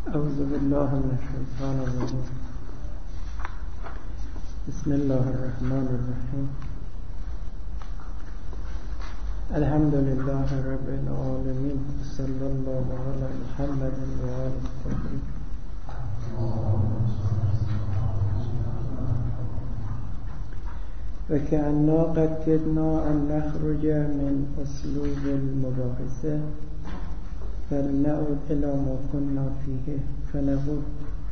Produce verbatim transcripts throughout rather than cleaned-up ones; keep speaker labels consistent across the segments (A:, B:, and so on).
A: اعوذ بالله من الشیطان الرجیم. بسم الله الرحمن الرحیم. الحمد لله رب العالمین. صلی الله علی محمد و آل الطاهرین. و کأننا قد کدنا ان نخرج من اسلوب المباحثه فلنعد الى ما كنا فيه فنقول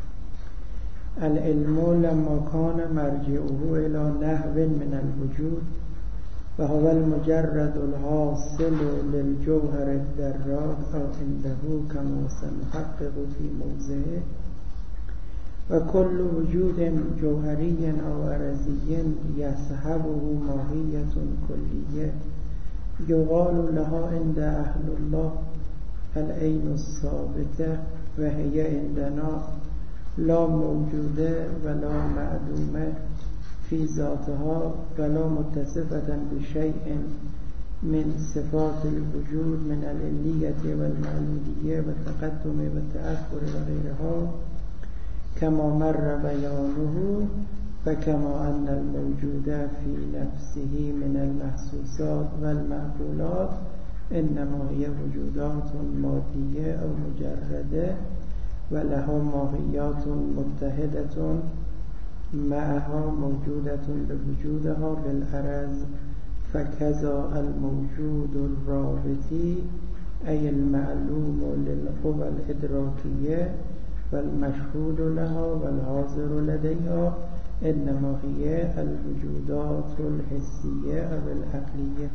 A: العلم لما كان مرجعه الى نحو من الوجود وهو المجرد الحاصل للجوهر الدراج او عنده كما سنحقق في موضعه وكل وجود جوهري او عرضي يصحبه ماهية كلية يقال لها عند اهل الله العين الثابته و هي عندنا لا موجوده ولا معدومه في ذاتها ولا متصفة بشيء من صفات الوجود من العلیة والمعلولیه والتقدم والتأخر وغيرها كما مر بيانه وكما أن الموجود في نفسه من المحسوسات والمعقولات انما هي وجودات مادیه او مجرده و لها ماهیات متحدة معها موجودة بوجودها بالعرض فكذا الموجود الرابطي ای المعلوم للقوى الادراکیه والمشهود لها والحاضر لديها انما هي الوجودات الحسیه او العقلیه.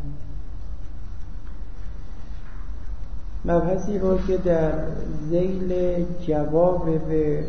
A: مبحثی رو که در ذیل جواب به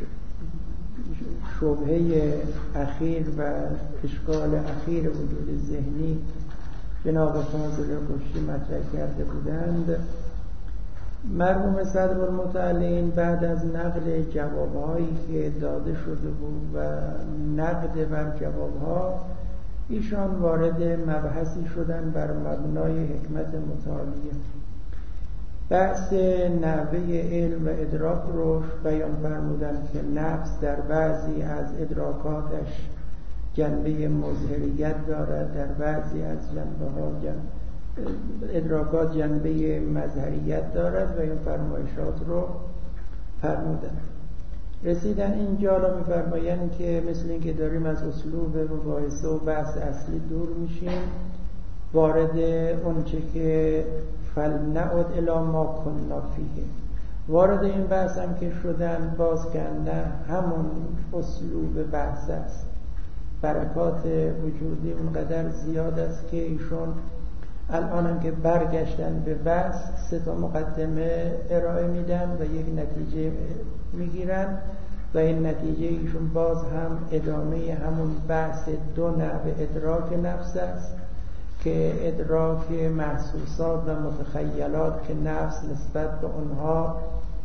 A: شبهه اخیر و اشکال اخیر وجود ذهنی جناب فاضل قشتی مطرح کرده بودند، مرحوم صدرالمتعلین بعد از نقل جوابهایی که داده شده بود و نقد بر جوابها، ایشان وارد مبحثی شدن بر مبنای حکمت متعالیه. بحث نحوه علم و ادراک رو بیان فرمودن که نفس در بعضی از ادراکاتش جنبه مظهریت دارد، در بعضی از جنبه ها جن... ادراکات جنبه مظهریت دارد و این فرمایشات رو فرمودن. رسیدن اینجا را می‌فرمایند که مثل این که داریم از اسلوب مباحثه و بحث اصلی دور میشیم، وارد اونچه که فلنعد الی ما کنا فیه، وارد این بحث هم که شدن، باز که نه همون اسلوب بحث است. برکات وجودی اونقدر زیاد است که ایشون الان هم که برگشتن به بحث سه تا مقدمه ارائه میدن و یک نتیجه میگیرن و این نتیجه ایشون باز هم ادامه همون بحث دو نحو ادراک نفس است که ادراک محسوسات و متخیلات که نفس نسبت به اونها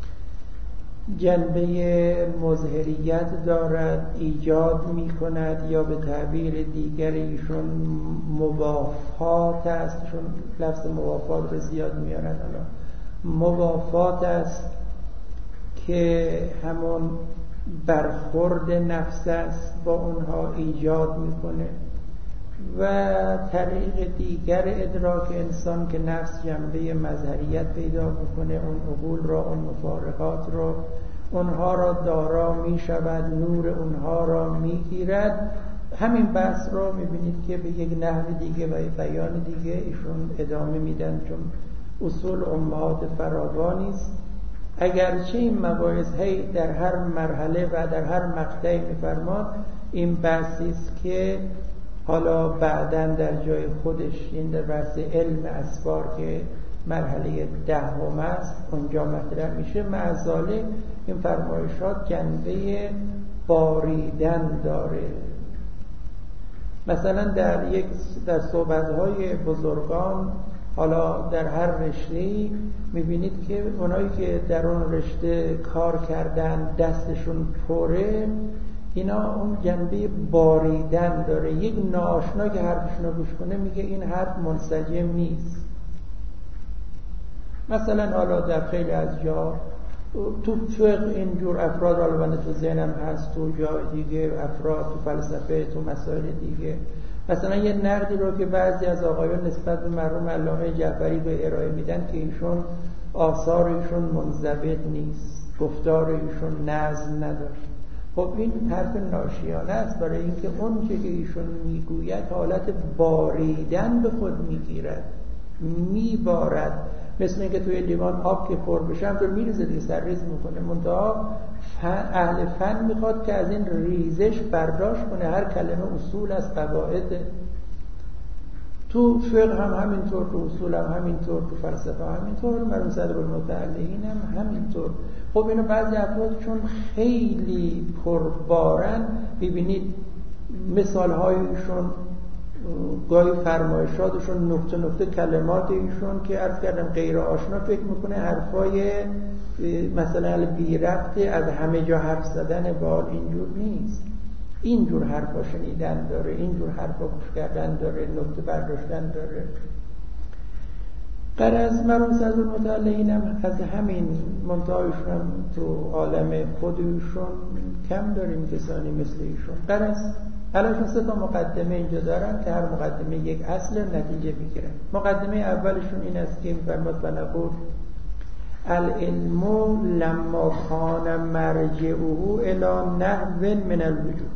A: جنبه مظهریت دارد، ایجاد می کند، یا به تعبیر دیگر ایشون موافات است، چون لفظ موافات رو زیاد میارن الان، موافات است که همون برخورد نفس است با اونها ایجاد میکنه. و طریق دیگر ادراک انسان که نفس جنبه مظهریت پیدا میکنه، اون عقول را، اون مفارقات را، اونها را دارا میشود، نور اونها را میگیرد. همین بحث را میبینید که به یک نحو دیگه و بیان دیگه ایشون ادامه میدن، چون اصول امهات فراوانی است. اگرچه این مباحث هی در هر مرحله و در هر مقطعی میفرماد، این بحثی است که حالا بعداً در جای خودش، این در بحث علم اسفار که مرحله دهم است اونجا مطرح میشه. معذاله این فرمایشات جنبه باریدن داره. مثلا در یک در صحبت‌های بزرگان، حالا در هر رشته‌ای میبینید که اونایی که در اون رشته کار کردن، دستشون پره، اینا اون جنبه باریدن داره. یک ناآشنا که حرفشون رو گوش کنه میگه این حرف منسجم نیست. مثلا حالا در خیلی از جا تو فقه اینجور افراد البته تو ذهنم هست، تو جای دیگه افراد، تو فلسفه، تو مسائل دیگه. مثلا یه نقدی رو که بعضی از آقایان نسبت به مرحوم علامه جعفری به ارائه میدن که ایشون آثار ایشون منضبط نیست، گفتار ایشون نظم نداره. خب این حرف ناشیانه است، برای اینکه اون چه که ایشون میگوید حالت باریدن به خود میگیرد، میبارد، مثل اینکه توی لیوان آب که پر بشم تو میریزه دیگه، سرریز میکنه. منتها اهل فن میخواد که از این ریزش برداشت کنه، هر کلمه اصول از قواعد. تو فقه هم همینطور، تو اصول هم همینطور، تو فلسفه هم همینطور، مرحوم صدرالمتعلقین هم همینطور. خب اینو بعضی افراد چون خیلی پربارن، ببینید مثال هایشون، گاهی فرمایشاتشون، نکته نکته کلمات ایشون که عرض کردم غیر آشنا فکر میکنه حرفای مثلا بی ربطه، از همه جا حرف زدن بال اینجور نیست. اینجور حرفا شنیدن داره، اینجور حرفا گوش کردن داره، نکته برداشتن داره. غرض مرحوم صدرالمتعلقین هم از همین منتهایشون هم تو عالم خودشون کم داریم کسانی مثل ایشون. غرض الان سه تا مقدمه اینجا دارن که هر مقدمه یک اصل نتیجه میگیره. مقدمه اولشون این است که میفرماد فنقول العلم لما کان مرجعه الی نحو من الوجود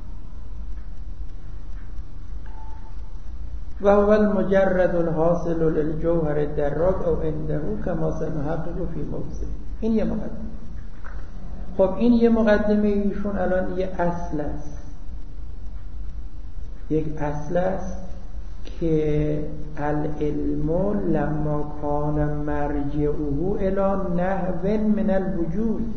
A: و هو المجرد الحاصل للجوهر الدراج او عنده كما سنحقق فی موضع. این یه مقدمه. خب این یه مقدمه ایشون الان یه اصل است، یک اصل است که العلم لما کان مرجعه الی نحو من الوجود.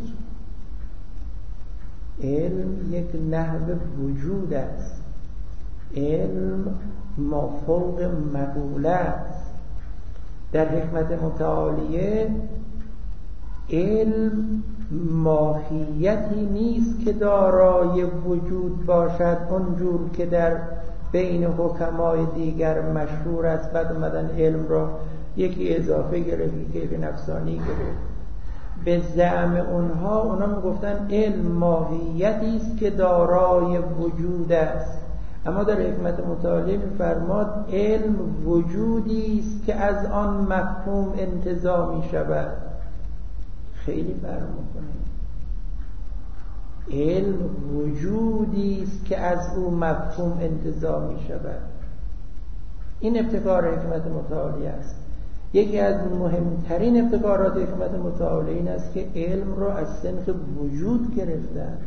A: علم یک نحو وجود است، علم ما فوق مقوله است. در حکمت متعالیه علم ماهیتی نیست که دارای وجود باشد اونجور که در بین حکمای دیگر مشهور است. بعد اومدن علم را یکی اضافه گرفت، یکی نفسانی گرفت. به زعم اونها اونا میگفتن علم ماهیتی است که دارای وجود است، اما در حکمت متعالی میفرماد علم وجودی است که از آن مفهوم انتزاع می شود. خیلی فرق میکنه. علم وجودی است که از او مفهوم انتزاع می شود. این ابتکار حکمت متعالی است. یکی از مهمترین ابتکارات حکمت متعالی این است که علم را از صنف وجود گرفتن.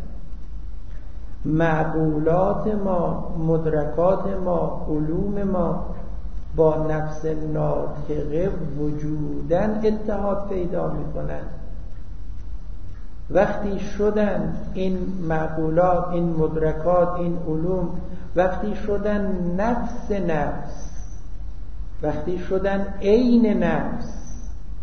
A: معقولات ما، مدرکات ما، علوم ما با نفس ناطقه وجودن اتحاد پیدا می کنند. وقتی شدن این معقولات، این مدرکات، این علوم وقتی شدن نفس نفس، وقتی شدن عین نفس،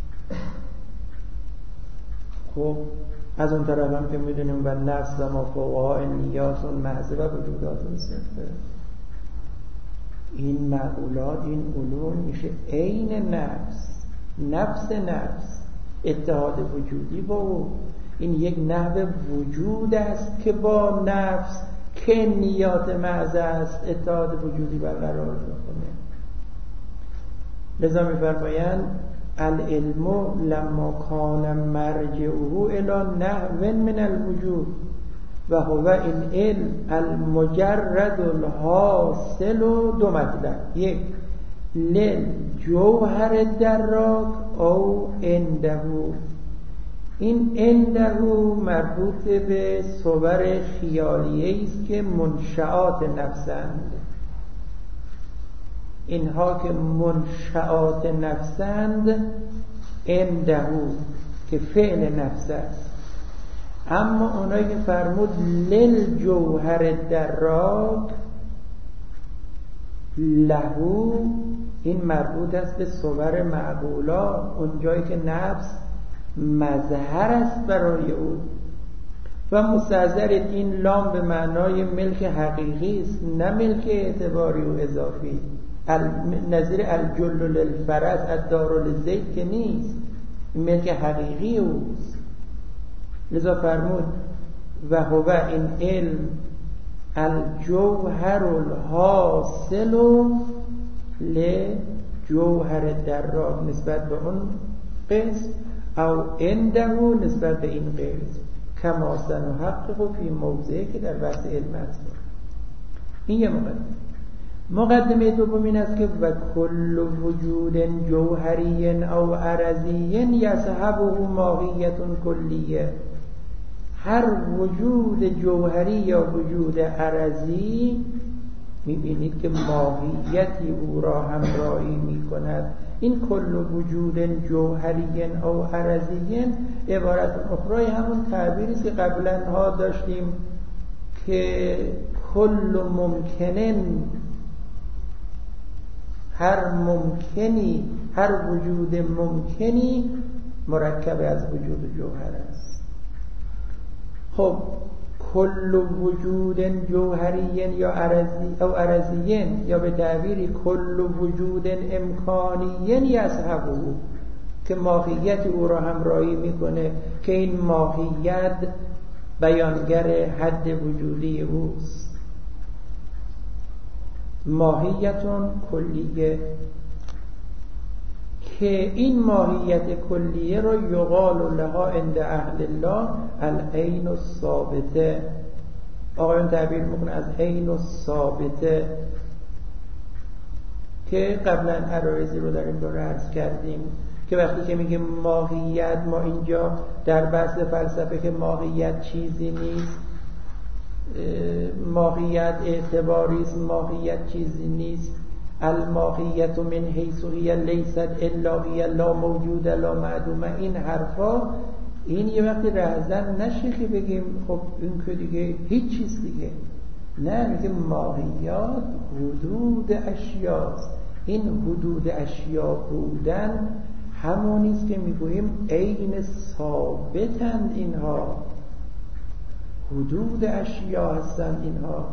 A: خب از اون طرف هم که میدونیم و نفس و ما فوقها نیات محضه و وجودات صفه، این معقولات، این علوم میشه عین نفس، نفس نفس، اتحاد وجودی با او. این یک نحو وجود است که با نفس که نیات محض است اتحاد وجودی برقرار میکنه. لذا میفرمایند العلم لما کان مرجعه الی نحو من الوجود و هو این علم المجرد الحاصل. دو مطلب، یک لل جوهر دراک او عنده. این عنده مربوط به صور خیالیه است که منشآت نفسند. اینها که منشآت نفسند عنده که فعل نفس است. اما اونایی که فرمود لل جوهر دراک لهو، این مربوط است به صور معقولات، اون جایی که نفس مظهر است برای او. و مستحضر این لام به معنای ملک حقیقی است، نه ملک اعتباری و اضافی. نظیر الجل للفرس الدار للزید که نیست، ملک حقیقی اوست. لذا فرمود و هو این علم الجوهر الحاصل لجوهر دراک نسبت به اون قسم او عنده نسبت به این قسم کما سنحقق فی موضعی که در بحث علم است. این یه مقدمه. مقدمه دوم این است که و کل وجود جوهری او عرضی یصحبه ماهیت کلیه. هر وجود جوهری یا وجود عرضی میبینید که ماهیتی او را همراهی میکند. این کل وجود جوهری او عرضی عبارت اخرای همون تعبیری است که قبلا ها داشتیم که کل ممکنن، هر ممکنی، هر وجود ممکنی مرکب از وجود جوهر است. خب کل وجود جوهری یا عرضی او عرضی یا به تعبیری کل وجود امکانی یصحبه که ماهیت او را همراهی میکنه که این ماهیت بیانگر حد وجودی اوست. ماهیتون کلیه که این ماهیت کلیه را یقال لها عند اهل الله العین الثابته. آقایون تعبیر میکنه از عین الثابته که قبلا عرایضی رو در این باره عرض کردیم که وقتی که میگه ماهیت، ما اینجا در بحث فلسفه که ماهیت چیزی نیست، ماهیت اعتباری است، ماهیت چیزی نیست. الماهیت من حیث هی لیست الا هی لا موجود لا معدومه. این حرفا این یه وقتی رهزن نشه که بگیم خب این که دیگه هیچ چیز دیگه نه، میگه ماهیات حدود اشیاست. این حدود اشیا بودن همونیست که میگوییم عین ثابتند. اینها حدود اشیا هستند اینها.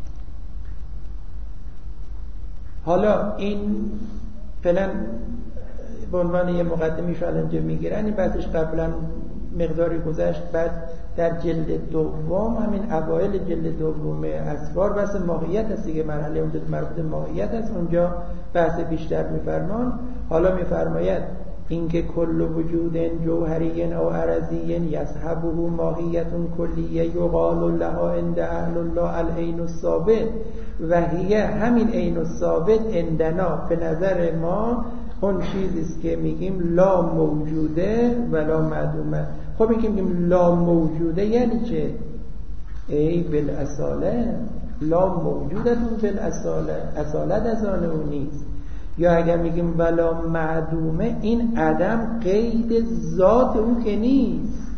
A: حالا این فعلا به عنوان یه مقدمیش الان اینجا میگیرن. این بحثش قبلا مقداری گذشت. بعد در جلد دوم، همین اوایل جلد دوم اسفار بحث ماهیت هست دیگه، مرحله اونجا مربوط ماهیت هست، اونجا بحث بیشتر میفرمان. حالا میفرماید اینکه کل وجود جوهری او عرضی یصحبه ماهیت کلیه یقال لها عند اهل الله العین الثابت و هی همین عین الثابت عندنا به نظر ما اون چیزیست که میگیم لا موجوده ولا معدومه. خب این که میگیم لا موجوده یعنی چه؟ ای بالاصاله لا موجودتون بالاصاله، اصالت از آن اون نیست. یا اگر میگیم ولا معدومه، این عدم قید ذات او که نیست.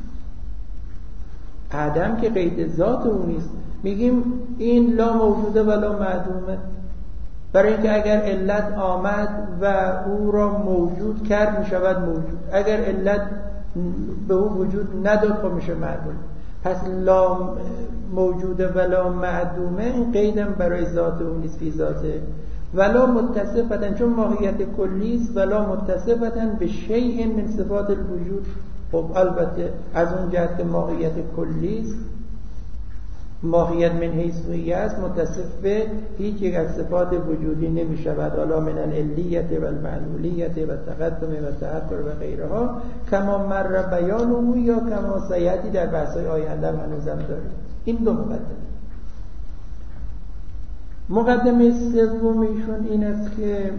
A: عدم که قید ذات او نیست. میگیم این لا موجوده ولا معدومه برای اینکه اگر علت آمد و او را موجود کرد میشود موجود، اگر علت به او وجود نداد خب میشه معدوم. پس لا موجوده ولا معدومه این قیدم برای ذات او نیست، فی ذاته. ولا متصفتن چون ماهیت کلیست، ولا متصفتن به شیء من صفات الوجود. خب البته از اون جهت که ماهیت کلیست، ماهیت من حیث هی است، متصف به هیچ یک از صفات وجودی نمی شود. حالا من العلیت و المعلولیت و تقدم و تأخر و غیرها کما مر بیانه یا کما سیأتی در بحث‌های آینده هنوزم داریم. این دو مقدمه. مقدمه سومیشون این است که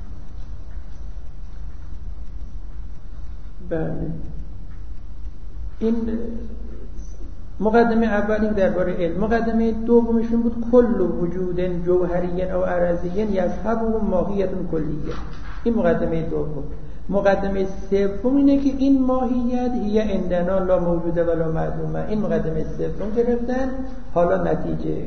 A: بله این مقدمه اولی درباره علم. مقدمه دومیشون بود کل وجود جوهری او عرضی یصحبه ماهیت کلیه. این مقدمه دوم. مقدمه سوم اینه که این ماهیت هی عندنا لا موجوده ولا معدومه. این مقدمه سوم گرفتن. حالا نتیجه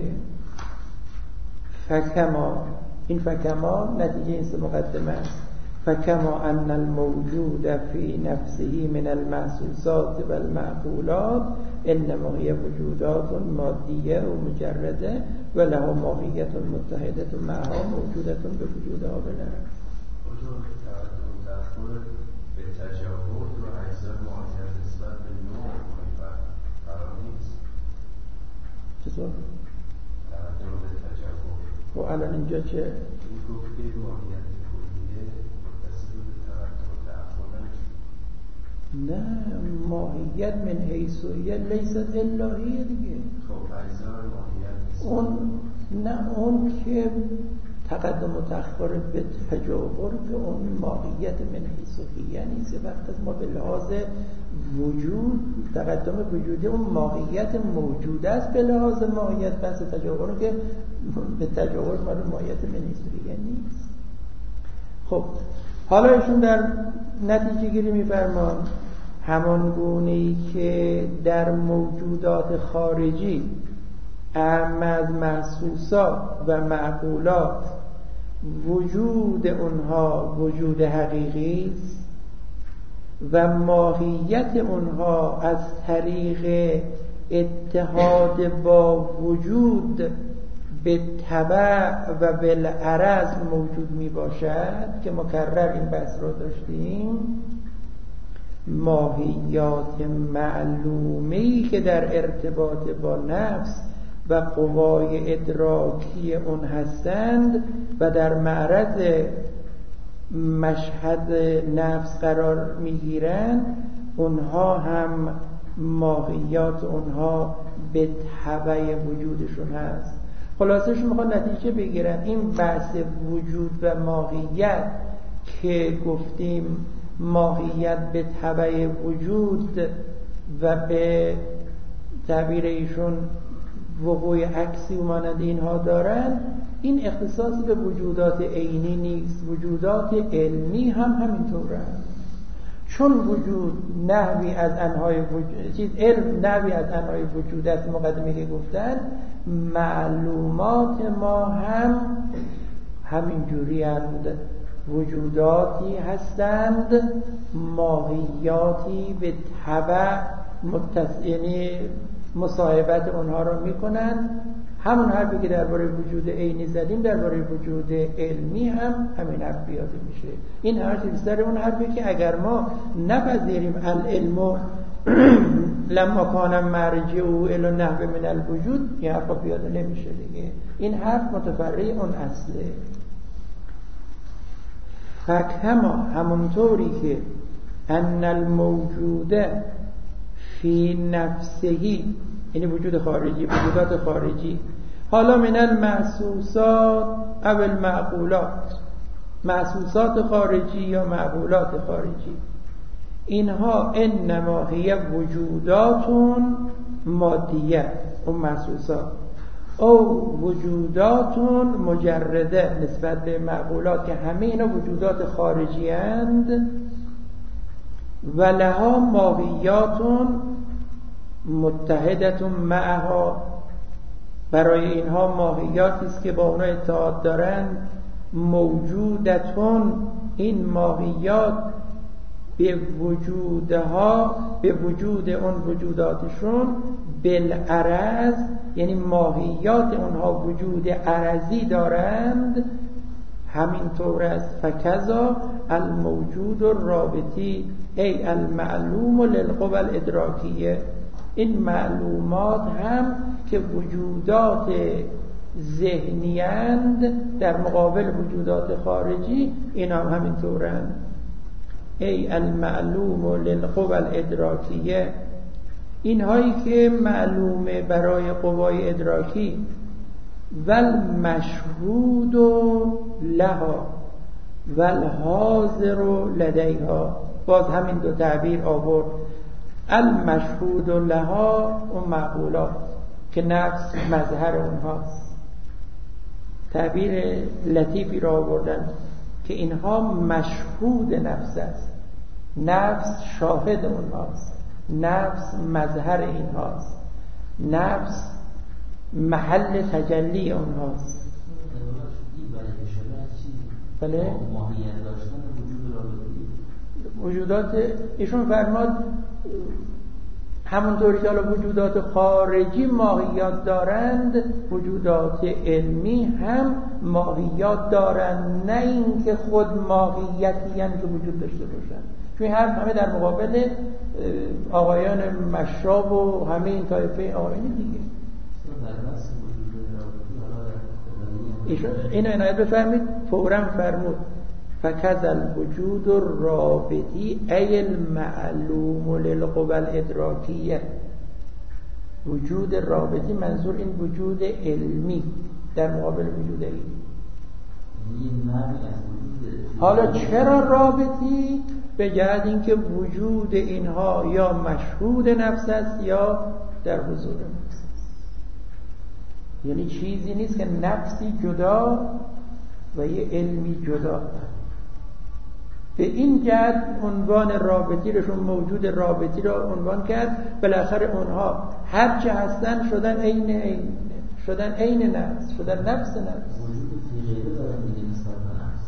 A: فکما، این فکما نتیجه این سه مقدمه است. فکما ان الموجود فی نفسه من المحسوسات و المعقولات انما هی وجودات مادیه و مجرده و له ماهیت متحده معها موجودت به وجودها بالعکس.
B: به تجاوز و اجزا ماهیت نسبت به نوع
A: تناسخ. و الان اینجا چه؟
B: این گفت که ماهیت کلیه متصل به تقدم و تأخر
A: نه، ماهیت من حیثیه لیست الهیه دیگه.
B: خب اجزا ماهیت نیست.
A: اون نه، اون که تقدم و تأخر به تجاور که اون ماهیت من حیثیه نیست. وقتی ما به لحاظ وجود تقدم وجودی اون ماهیت موجود است، به لحاظ ماهیت بحث تجاور که به تجاور مال ماهیت من حیثیه نیست. خب حالا ایشون در نتیجه گیری می‌فرمان همان گونه‌ای که در موجودات خارجی اعم از محسوسات و معقولات وجود اونها وجود حقیقی است و ماهیت اونها از طریق اتحاد با وجود به تبع و بالعرض موجود می باشد که مکرر این بحث رو داشتیم. ماهیات معلومی که در ارتباط با نفس و قوای ادراکی اون هستند و در معرض مشهد نفس قرار میگیرند، اونها هم ماهیات اونها به تبع وجودشون هست. خلاصش میخوان نتیجه بگیرن این بحث وجود و ماهیت که گفتیم ماهیت به تبع وجود و به تعبیر ایشون وقوع عکسی و مانند اینها دارن، این اختصاص به وجودات عینی نیست، وجودات علمی هم همینطورند. چون وجود نحوی از انواع وجود چیز علم نحوی از انواع وجود است، مقدمه که گفتن معلومات ما هم همین جوری اند، وجوداتی هستند ماهیاتی به تبع متصل، یعنی مصاحبت اونها رو میکنن. همون حرفی که درباره وجود عینی زدیم درباره وجود علمی هم همین حرف بیاده میشه. این حرف بیشتر اون حرفی که اگر ما نپذیریم العلم لما کان مرجع او الی نحو من الوجود، این حرف بیاده نمیشه دیگه. این حرف متفرع اون اصله. فکما همونطوری که ان الموجود فی نفسهی، یعنی وجود خارجی، وجودات خارجی، حالا من المحسوسات او المعقولات، محسوسات خارجی یا معقولات خارجی، اینها انما هی وجوداتون مادیه، اون محسوسات، او وجوداتون مجرده نسبت به معقولات که همه اینا وجودات خارجی اند، و لها ماهیاتون متحدتون معها، برای اینها ماهیاتی است که با اونها اتحاد دارند، موجودتون، این ماهیات به وجودها، به وجود اون وجوداتشون، بالعرض، یعنی ماهیات اونها وجود عرضی دارند. همین طور است فکذا الموجود الرابطی ای المعلوم للقوى الادراکیه، این معلومات هم که وجودات ذهنیند در مقابل وجودات خارجی، این هم همین طورند. ای المعلوم للقوى الادراکیه، اینهایی که معلومه برای قوای ادراکی، والمشهود لها والحاضر لدیها، باز همین دو تعبیر آورد. المشهود لها اون معقولات که نفس مظهر اونهاست، تعبیر لطیفی را آوردن که اینها مشهود نفس است، نفس شاهد اونهاست، نفس مظهر اینهاست، نفس محل تجلی اونهاست. بله؟ وجودات ایشون فرماد همونطوری که حالا وجودات خارجی ماهیات دارند، وجودات علمی هم ماهیات دارند، نه اینکه خود ماهیتی هم که وجود داشته باشند. چون هر همه در مقابل آقایان مشراب و همه این طایفه آقایان دیگه. اینو عنایت بفرمید. فوراً فرمود فکذ الوجود الرابطی ای المعلوم للقوى الادراکیه. وجود رابطی منظور این وجود علمی در مقابل وجود علمی. حالا چرا رابطی؟ به جهت اینکه وجود اینها یا مشهود نفس است یا در حضور نفس است. یعنی چیزی نیست که نفسی جدا و یه علمی جدا. به این جهت عنوان رابطی رشون موجود رابطی را عنوان کرد. بالاخره اونها هر چه هستن شدن عین عین شدن عین نفس، شدن نفس نفس.
C: وجود فی غیره دارن دیگه نسبت به نفس.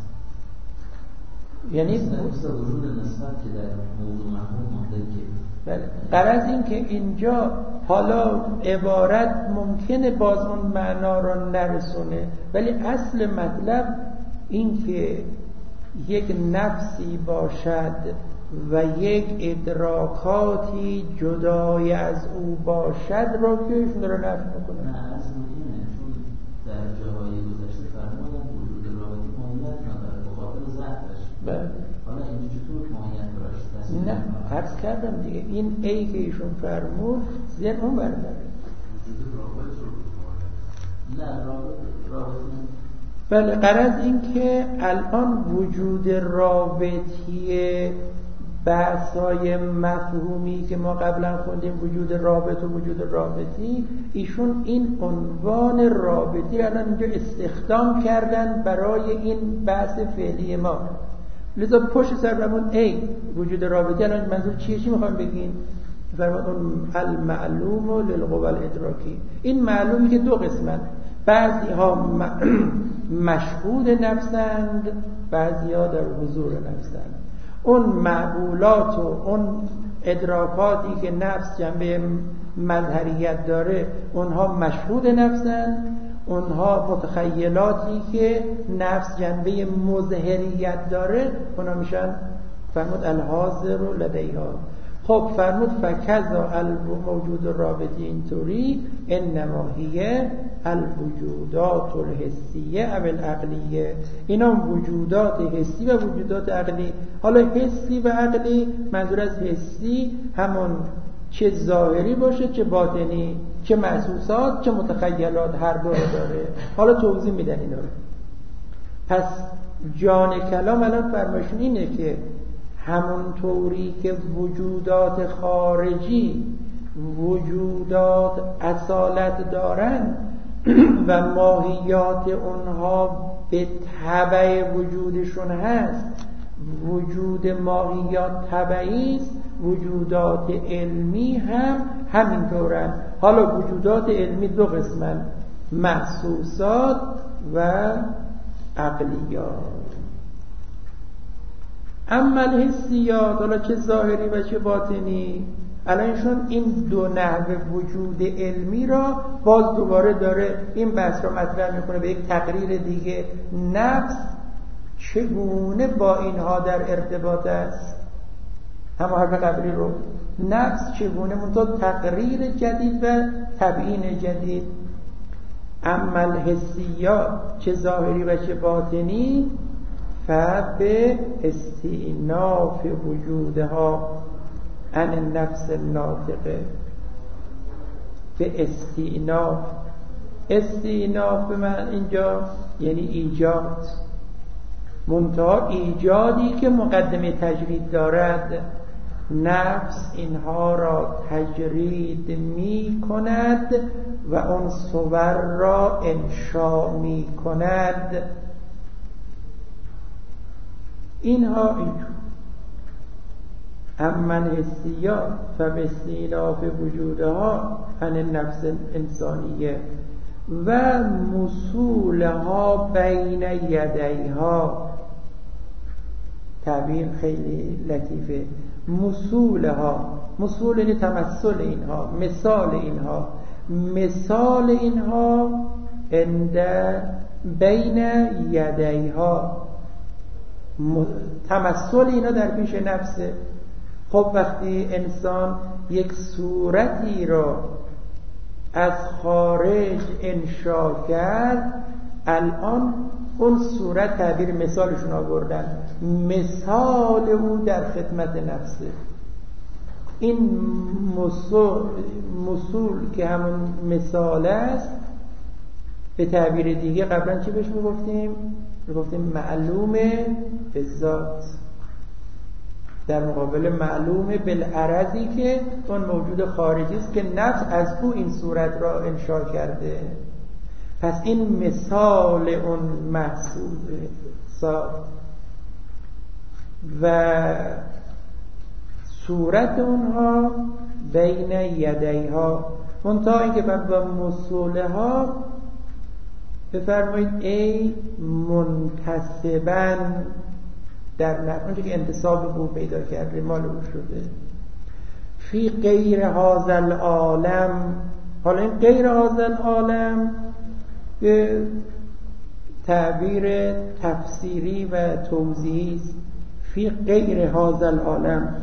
A: یعنی
C: وجود نسبت که در موضوع محمول مدرکه.
A: بله. غرض این که اینجا حالا عبارت ممکنه باز اون معنا را نرسونه، ولی اصل مطلب این که یک نفسی باشد و یک ادراکاتی جدای از او باشد را که ایشون داره نفی میکنه.
C: نه اصل اینه، چون در جاهای گذشته فرمودن وجود رابطی ماهیت نداره به خاطر ضعفش.
A: بله.
C: حالا اینجا چطور ماهیت براش تصمیم؟
A: نه عرض کردم دیگه این ای که ایشون فرمود زیر اون برداره.
B: وجود رابط رو
C: نه رابط رابط
A: بله. غرض این که الان وجود رابطی بحث‌های مفهومی که ما قبلا خوندیم، وجود رابط و وجود رابطی، ایشون این عنوان رابطی رو الان اینجا استخدام کردن برای این بحث فعلی ما. لذا پشت سر برمون ای وجود رابطی الان منظور چیه؟ چی میخوام بگین؟ فرمون المعلوم للقوى الادراکی. این معلومی که دو قسمت، بعضی ها مشهود نفسند، بعضی ها در حضور نفسند. اون معقولات و اون ادراکاتی که نفس جنبه مظهریت داره اونها مشهود نفسند، اونها متخیلاتی که نفس جنبه مظهریت داره اونها میشن فرمود الحاضر و لدیها. خب فرمود فکذا الموجود الرابطی اینطوری انما هی الوجودات الحسیه او العقلیه. اینا وجودات حسی و وجودات عقلی. حالا حسی و عقلی منظور از حسی همون چه ظاهری باشه چه باطنی، چه محسوسات چه متخیلات، هر دو داره. حالا توضیح میدن اینا رو. پس جان کلام الان فرمایشون اینه که همون طوری که وجودات خارجی وجودات اصالت دارن و ماهیات اونها به تبع وجودشون هست، وجود ماهیات طبعی است، وجودات علمی هم همینطورن. حالا وجودات علمی دو قسمن، محسوسات و عقلیات. اما الحسیات، حالا چه ظاهری و چه باطنی، الانشون این دو نحوه وجود علمی را باز دوباره داره این بحث را مطرح میکنه به یک تقریر دیگه. نفس چگونه با اینها در ارتباط است؟ همه حرف قبلی رو نفس چگونه منتها تقریر جدید و تبیین جدید. اما الحسیات، چه ظاهری و چه باطنی، فبه استئناف وجودها عن النفس الناطقه. به استئناف، استئناف به من اینجا یعنی ایجاد، منتها ایجادی که مقدمه تجرید دارد. نفس اینها را تجرید می کند و اون صور را انشا می کند. اینها اینجور. اما الحسیات فباستئناف وجودها عن النفس الانسانیه و مسولها بین یدیها. تعبیر خیلی لطیفه. مسولها، مسول یعنی تمثل اینها، مثال اینها، مثال اینها عند بین یدیها، تمثل اینا در پیش نفسه. خب وقتی انسان یک صورتی را از خارج انشا کرد، الان اون صورت تعبیر مثالشون آوردن، مثال او در خدمت نفسه. این مسول, مسول که همون مثال است، به تعبیر دیگه قبلا چی بهش میگفتیم؟ میگفتیم معلوم به ذات در مقابل معلوم بالعرضی که اون موجود خارجی است که نفس از او این صورت را انشا کرده. پس این مثال اون محصول صاف و صورت اونها بین یدیها، منتها اینکه بعد با مسوله ها بفرمایید ای منتسباً در نفس، اونجا که انتصاب او پیدا کرده، مال او شده. فی غیر هذا العالم، حالا این غیر هذا العالم به تعبیر تفسیری و توضیحی است. فی غیر هذا العالم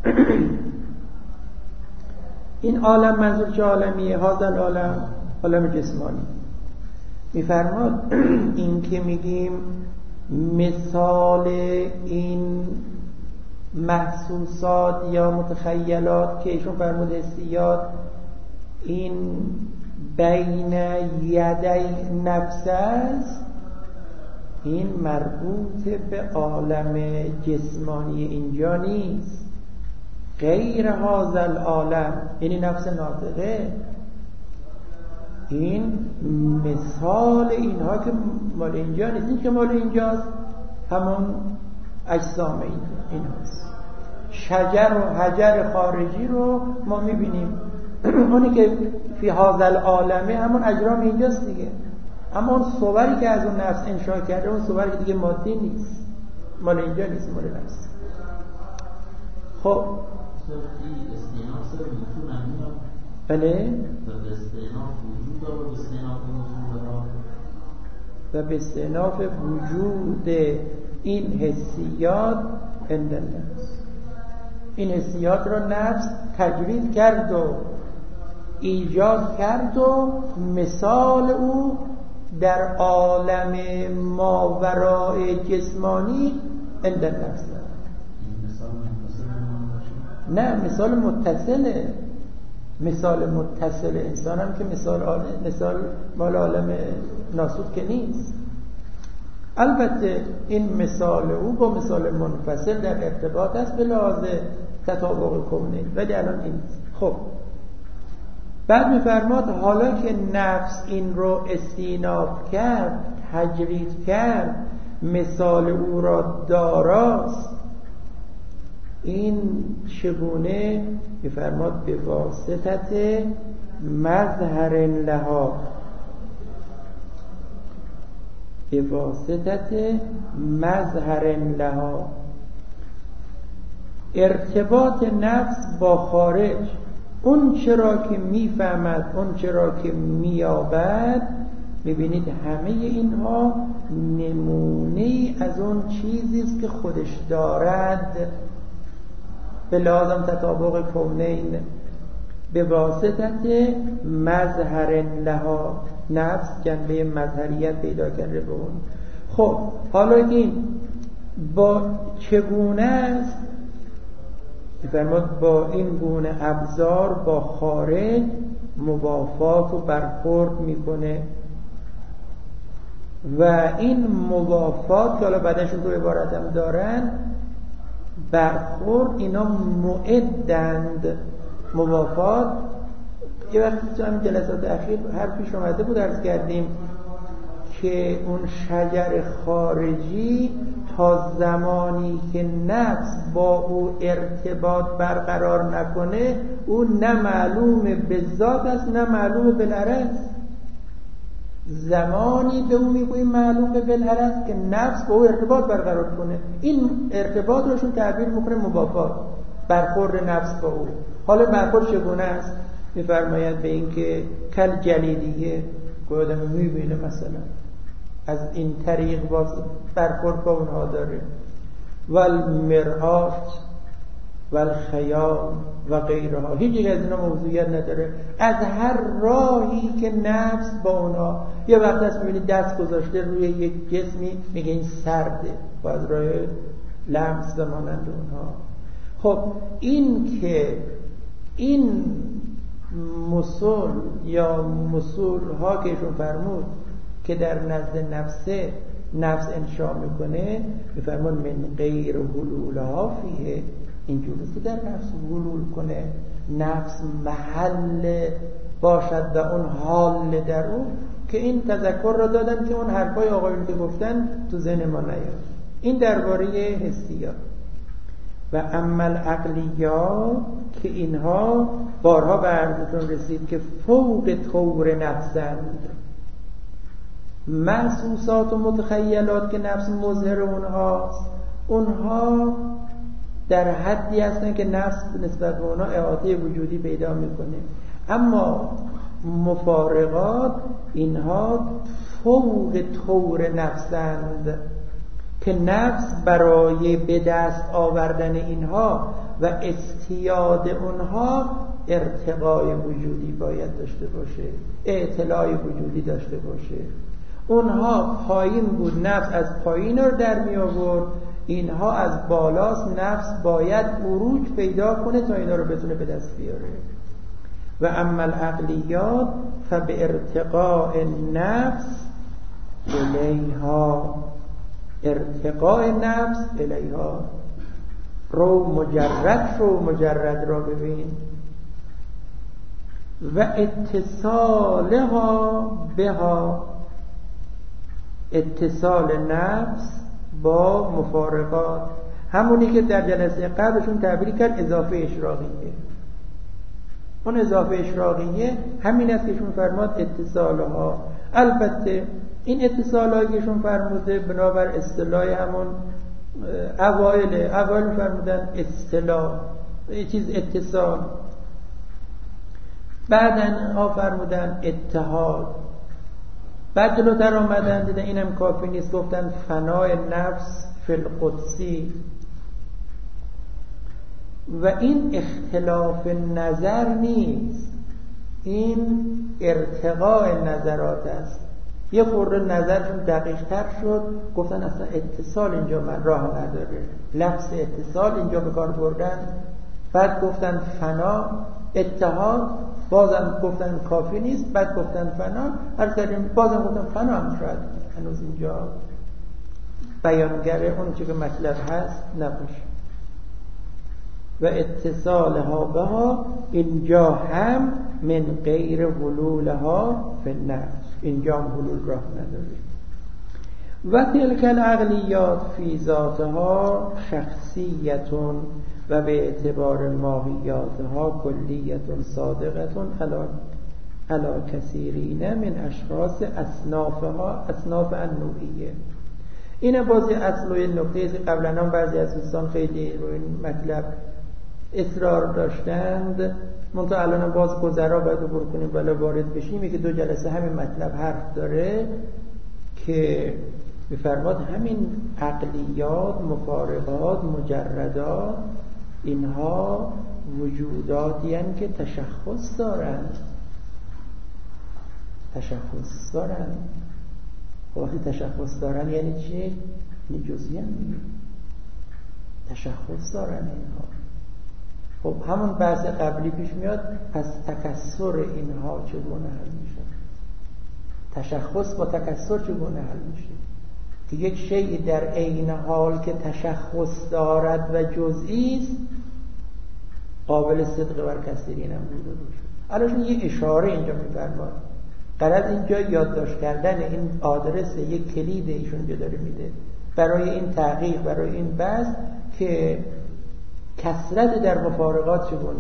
A: این عالم منظور چه عالمیه؟ هذا العالم عالم جسمانی. میفرماد این که میگیم مثال این محسوسات یا متخیلات که ایشون فرمود حسیات، این بین یدی نفس است، این مربوط به عالم جسمانی اینجا نیست. غیر هذا العالم یعنی نفس ناطقه، این مثال اینها که مال اینجا نیست. این که مال اینجاست همون اجسام این این هست. شجر و حجر خارجی رو ما میبینیم، اونی که فی هذا العالمه همون اجرام اینجاست دیگه. اما اون صوری که از اون نفس انشا کرده، اون صوری که دیگه مادی نیست، مال اینجا نیست، مال نفس. خب بله و به استئناف وجود این حسیات عند النفس، این حسیات را نفس تجرید کرد و ایجاد کرد و مثال او در عالم ماوراء جسمانی عند النفس. نه، مثال متصله، مثال متصل انسان هم که مثال مثال مال عالم ناسوت که نیست. البته این مثال او با مثال منفصل در ارتباط است به لحاظ تطابق کونی، ولی الان این نیست. خب بعد میفرماد حالا که نفس این رو استیناف کرد، تجرید کرد، مثال او را داراست، این چگونه؟ میفرماد به واسطت مظهر لها، به واسطت مظهر لها، ارتباط نفس با خارج، اون چرا که میفهمد، اون چرا که میابد. میبینید همه اینها نمونه از اون چیزی است که خودش دارد به لازم تطابق کونین. به واسطت مظهر لها، نفس جنبه مظهریت پیدا کرده به اون. خب حالا این با چگونه است؟ می‌فرماد با این گونه ابزار با خارج موافات و برخورد میکنه و این موافات که حالا بعدشون تو عبارت هم دارن، برخورد اینا معدند. موافات یه وقتی تو هم جلسات اخیر حرفیش اومده بود، عرض کردیم که اون شجر خارجی تا زمانی که نفس با او ارتباط برقرار نکنه، او نه معلوم به ذات است نه معلوم بالعرض. زمانی به او میگوییم معلوم بالعرض که نفس با او ارتباط برقرار کنه. این ارتباط روشون تعبیر میکنه موافات، برخورد نفس با او. حالا برخورد چگونه است؟ میفرماید به این که کل جلیدیه که آدم میبینه مثلا از این طریق برخورد با اونها داره. والمرآت و الخیال و غیرها، هیچ یک از اینا موضوعیت نداره. از هر راهی که نفس با اونا، یه وقت هست میبینید دست گذاشته روی یک جسمی میگه این سرده، با از راه لمس و مانند اونها. خب این که این مصول یا مصول ها که ایشون فرمود که در نزد نفسه نفس انشاء میکنه، میفرمون من غیر حلولها فیه، اینجوری که در نفس حلول کنه، نفس محل باشد و اون حال در اون، که این تذکر را دادن که اون حرفای آقایون که گفتن تو ذهن ما نیاد. این درباره حسیات. و عمل عقلیات که اینها بارها به عرضتون رسید که فوق طور نفسند. محسوسات و متخیلات که نفس مظهر اونهاست، اونها در حدی هستن که نفس نسبت به اونها احاطه وجودی پیدا میکنه، اما مفارقات اینها فوق طور نفسند که نفس برای به دست آوردن اینها و استیاد اونها ارتقای وجودی باید داشته باشه، اطلاع وجودی داشته باشه. اونها پایین بود، نفس از پایین رو در می آورد، اینها از بالاست، نفس باید عروج پیدا کنه تا اینا رو بتونه به دست بیاره. و اما العقلیات فبارتقاء النفس الیها، ارتقاء نفس الیها، رو مجرد رو مجرد را ببین، و اتصالها بها، اتصال نفس با مفارقات، همونی که در جلسه قبلشون تعبیر کرد اضافه اشراقیه. اون اضافه اشراقیه همین است که شون فرماد اتصالها. البته این اتصالهایی که شون فرموده بنابر اصطلاح همون اوائل اوائل فرمودن اصطلاح چیز اتصال، بعدن ها فرمودن اتحاد، بعد جلوتر آمدن دیدن اینم کافی نیست، گفتن فنای نفس فی القدسی. و این اختلاف نظر نیست، این ارتقاء نظرات است. یه خورده نظرشون دقیق تر شد، گفتن اصلا اتصال اینجا من راه نداره، لفظ اتصال اینجا به کار بردن. بعد گفتن فنا، اتحاد، بازم گفتن کافی نیست، بعد گفتن فنا، هر کردیم بازم گفتن فنا هم شاید هنوز اینجا بیانگر اون چه که مطلب هست نباشه. و اتصالها بها اینجا هم من غیر حلولها فی النفس، اینجا هم حلول راه نداره. و تلک العقلیات فی ذاتها شخصیتون و به اعتبار ماهیاتها کلیتون صادقتون علی کثیرین من اشخاص اصنافها، اصناف النوعیه. این بازی اصل و نکته قبلا هم بعضی از دوستان خیلی روی این مطلب اصرار داشتند، منتها الان باز گذرا باید عبور کنیم ولی وارد بشیم که دو جلسه همین مطلب حرف داره که می‌فرماد همین عقلیات، مفارقات، مجردات، اینها وجوداتی هستند که تشخص دارند، تشخص دارند. وقتی تشخص دارن یعنی چی؟ یعنی جزئی هم تشخص دارن اینها. خب همون بحث قبلی پیش میاد، پس تکثر اینها چگونه حل میشه؟ تشخص با تکثر چگونه حل میشه؟ که یک شیء در عین حال که تشخص دارد و جزئی است قابل صدق بر کثیرین هم بوده باشه. الان یه اشاره اینجا میفرماد، غرض اینجا یادداشت کردن این آدرس یک کلید ایشون داره میده برای این تحقیق، برای این بحث که کثرت در مفارقات چگونه.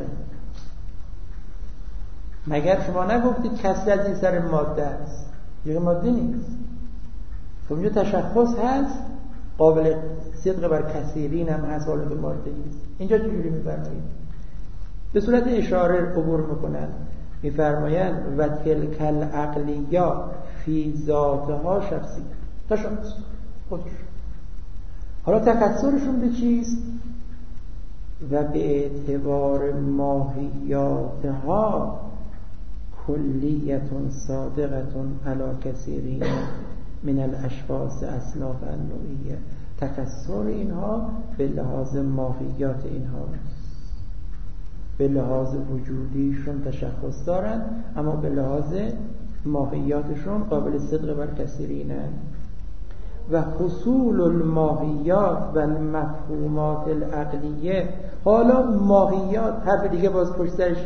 A: مگر شما نگفتید کثرت این سر ماده است؟ یک ماده نیست. خب اینجا تشخص هست، قابل صدق بر کثیرین هم هست، حالا به ماده نیست. اینجا چجوری میفرمایید؟ به صورت اشاره عبور میکنن، میفرمایند و تلک العقلیات فی ذاتها شخصی تشخص خودش. حالا تکثرشون به چیست؟ و به اعتبار ماهیاتها کلیتون صادقتون علی کثیرین من الاشخاص اصناف النوعیه. تکثر اینها به لحاظ ماهیات اینها، به لحاظ وجودیشون تشخص دارن، اما به لحاظ ماهیاتشون قابل صدق بر کثیرینه. و حصول الماهیات و المفهومات العقلیه. حالا ماهیات، حرف دیگه باز پشتش،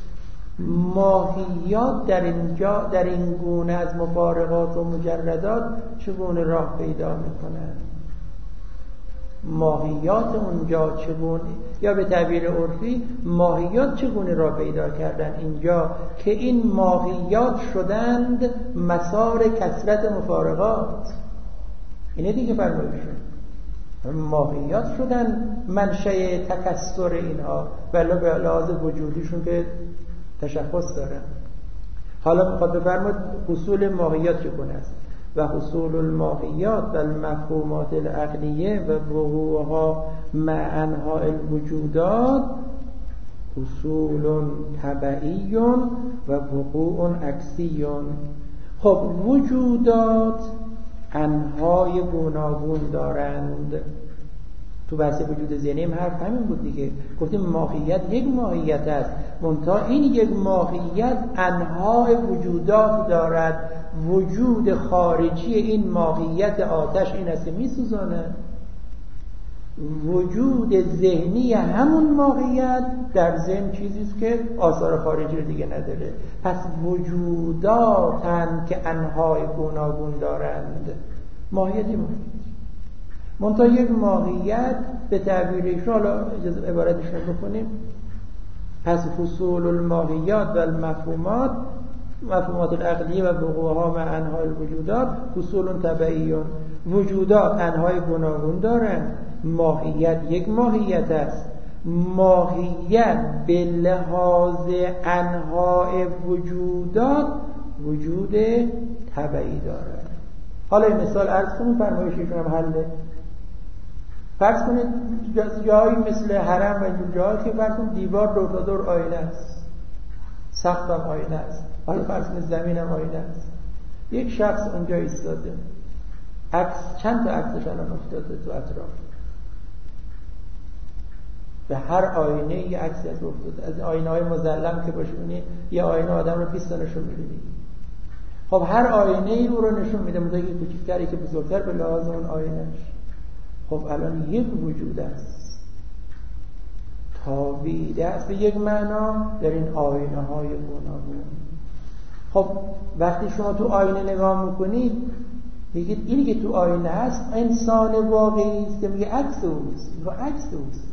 A: ماهیات در اینجا در این گونه از مفارقات و مجردات چگونه راه پیدا میکنن؟ ماهیات اونجا چگونه، یا به تعبیر عرفی ماهیات چگونه راه پیدا کردن اینجا که این ماهیات شدند مسار کثرت مفارقات؟ اینه دیگه فرمایشون، ماهیات شدن منشأ تکثر اینها، ولی به لحاظ وجودیشون که تشخص دارن. حالا میخواد بفرماد حصول ماهیات چگونه است. و حصول الماهیات و المفهومات العقلیه و وقوعها مع انواع الوجودات حصول تبعی و وقوع عکسی. خب وجودات انهای گوناگون دارند. تو بحث وجود ذهنی هم حرف همین بود دیگه، گفتیم ماهیت یک ماهیت است، منتها این یک ماهیت انهای وجودات دارد. وجود خارجی این ماهیت آتش این است که میسوزانه، وجود ذهنی همون ماهیت در ذهن چیزیست که آثار خارجی رو دیگه نداره. پس وجوداتن که انهای گوناگون دارند. ماهیتی ماهیت منتها یک ماهیت به تعبیرش، حالا اجازه عبارتش رو بکنیم. پس حصول الماهیات و المفهومات مفهومات العقلیه و وقوعها مع انهای الوجودات حصول تبعی. وجودات انهای گوناگون دارند، ماهیت یک ماهیت است. ماهیت به لحاظ انهای وجودات وجود تبعی دارد. حالا این مثال عرض کنیم، فرمایششون هم حله. فرض کنید جایی مثل حرم و جایی که فرض کنید دیوار دور تا دور آینه است، سقف هم آینه است، حالا فرض کنید زمین هم آینه است. یک شخص اونجا ایستاده، عکس، چند تا عکسش الان افتاده تو اطراف، به هر آینه یه عکسی از افتاده. از آینه های مظلم که باشونی یه آینه آدم رو بیست تا نشون می‌دی. خب هر آینه ای رو رو نشون میده، مدایی که کوچکتری که بزرگتر به لحاظ اون آینهش. خب الان یک وجود است، تابیده است به یک معنا در این آینه های گوناگون. خب وقتی شما تو آینه نگاه میکنید میگید اینی که تو آینه هست انسان واقعی است، که میگه عکس اوست، و عکس اوست.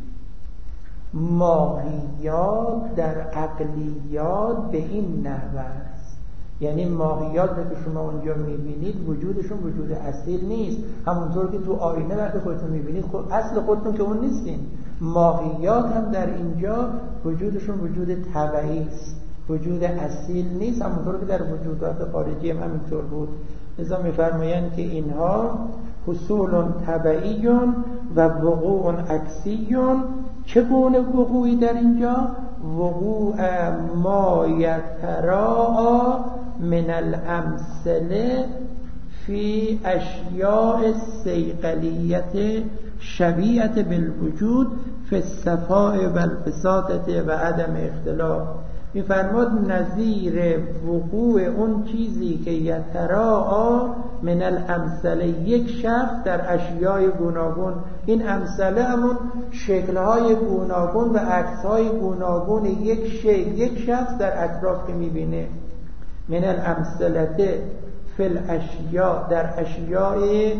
A: ماهیات در عقلیات به این نحوه است. یعنی ماهیات که شما اونجا میبینید وجودشون وجود اصیل نیست، همونطور که تو آینه وقتی خودتون میبینید خود اصل خودتون که اون نیستین. ماهیات هم در اینجا وجودشون وجود طبیعی است، وجود اصیل نیست، همونطور که در وجودات خارجی هم همینطور بود. لذا میفرمایند که اینها حصول طبیعی و وقوع عکسی. چگونه وقوعی در اینجا؟ وقوع ما یتراء من الامثله فی اشیاء سیقلیت شبیهت بالوجود فی الصفاء و البساطه و عدم اختلاف. میفرماد نظیر وقوع اون چیزی که یتراء من الامثله، یک شخص در اشیاء گوناگون. این امثله همون شکل‌های گوناگون و عکس‌های گوناگون یک شکل، یک شخص در اطراف که می‌بینه. من الامثله فی الاشیاء، در اشیاء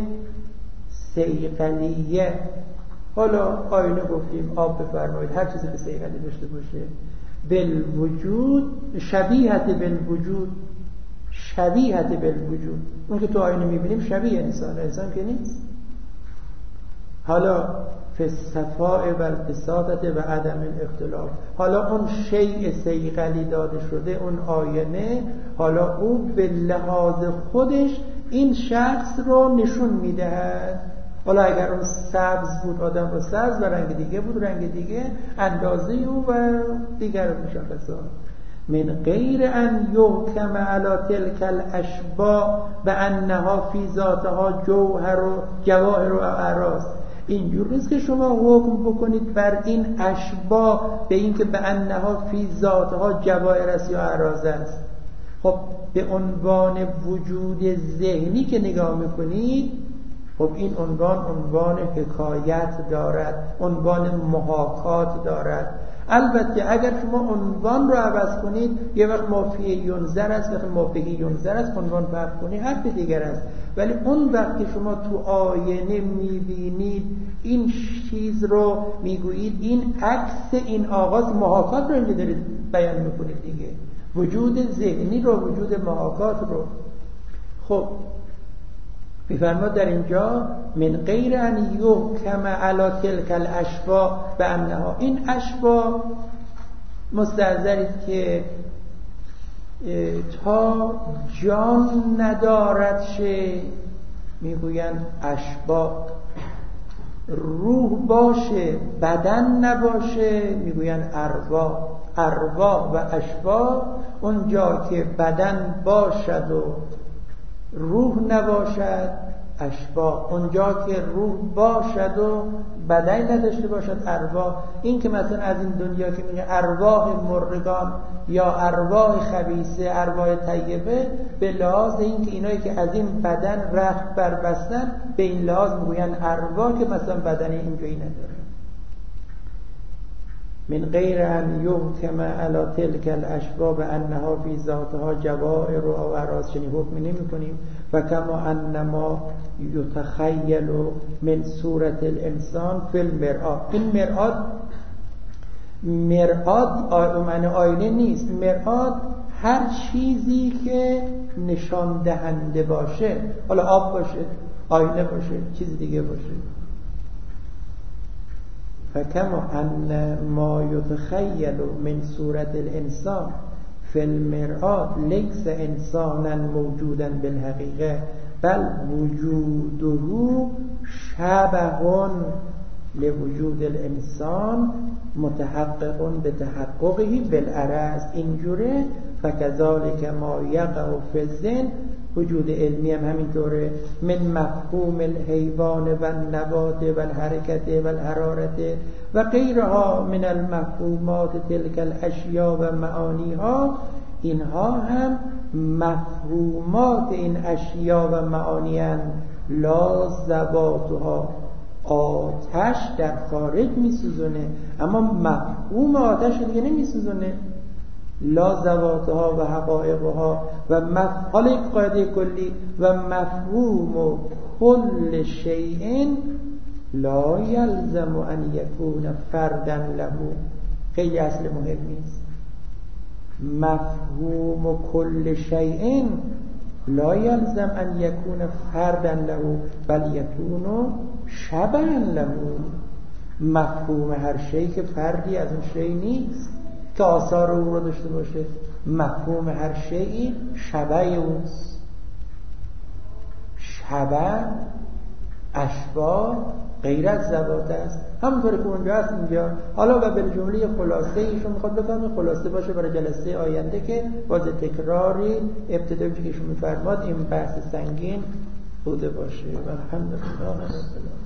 A: صیقلیه. حالا آینه گفتیم، آب بفرمایید، هر چیزی به صیقلی داشته باشه. بالوجود شبیهت بالوجود، شبیهت بالوجود، اون که تو آینه میبینیم شبیه انسان، انسان که نیست. حالا فی الصفاء و البساطه و عدم الاختلاف. حالا اون شیء صیقلی داده شده، اون آینه، حالا او به لحاظ خودش این شخص رو نشون میدهد. حالا اگر اون سبز بود آدم با سبز و رنگ دیگه بود رنگ دیگه، اندازه او و دیگر مشخصات. من غیر ان یحکم علی تلک الاشباح بانها فی ذاتها جوهر و جواهر و اعراض. اینجور نیست که شما حکم بکنید بر این اشباح به این که بانها فی ذاتها جواهر است یا اعراض است. خب به عنوان وجود ذهنی که نگاه میکنید، خب این عنوان عنوان حکایت دارد، عنوان محاکات دارد. البته اگر شما عنوان رو عوض کنید، یه وقت مافی ینظر است، وقت مافی ینظر است، عنوان فرق کنید حرف دیگر است. ولی اون وقت که شما تو آینه میبینید این چیز رو میگویید، این عکس این آغاز محاکات رو اینجا دارید بیان میکنید دیگه، وجود ذهنی رو، وجود محاکات رو. خب میفرماد در اینجا من غیر ان یحکم علی تلک الاشباح بانها، این اشباح مستحضرید که تا جان ندارد شه، میگویند اشباح، روح باشه بدن نباشه میگویند ارواح. ارواح و اشباح اونجا که بدن باشد و روح نباشد اشباح، اونجا که روح باشد و بدن نداشته باشد ارواح. این که مثلا از این دنیا که میگه ارواح مردگان یا ارواح خبیثه، ارواح طیبه، به لحاظ این که اینایی که از این بدن رخت بربستن، به این لحاظ میگوین ارواح که مثلا بدن اینجایی نداره. من غیر ان یحکم علی تلک الاشباح بانها فی ذاتها جواهر و اعراض، چنین حکمی نمی کنیم. و کما انما یتخیل من صورت الانسان فی المرآت. این مرآت، مرآت معنی آینه نیست، مرآت هر چیزی که نشان دهنده باشه، حالا آب باشه، آینه باشه، چیز دیگه باشه. فکما ان ما یتخیل من صورت الانسان فی المرآت لیس انسانا موجودا بالحقیقه بل وجوده شبه لوجود الانسان متحقق به تحققه بالعرض. اینجوره. فکذالک ما یقع فی الذهن، وجود علمی هم همینطوره، من مفهوم الحیوان و النبات و الحرکت و الحرارت و غیرها من المفهومات تلک الاشیاء و معانیها. اینها هم مفهومات این اشیاء و معانی هستند. لا ذواتها، آتش در خارج میسوزونه اما مفهوم آتش دیگه نمیسوزونه. لا ذواتها و حقایقها و مفعول یک قاعده کلی و مفهوم کل شیء لا یلزم ان یکون فردا له. خیلی اصل مهمی است. مفهوم کل شیء لا یلزم ان یکون فردا له بل یکون شبها له. مفهوم هر شی که فردی از اون شی نیست که آثار او رو داشته باشه. مفهوم هر شیئی شبه اوست. شبه، اشباح غیر از ذوات است، همونطوری که اونجا هست اینجا. حالا و به جمله خلاصه ایشون میخواد بفهمه، خلاصه باشه برای جلسه آینده که باز تکراری ابتدایی که ایشون میفرماد این بحث سنگین بوده باشه. و الحمدلله رب العالمین.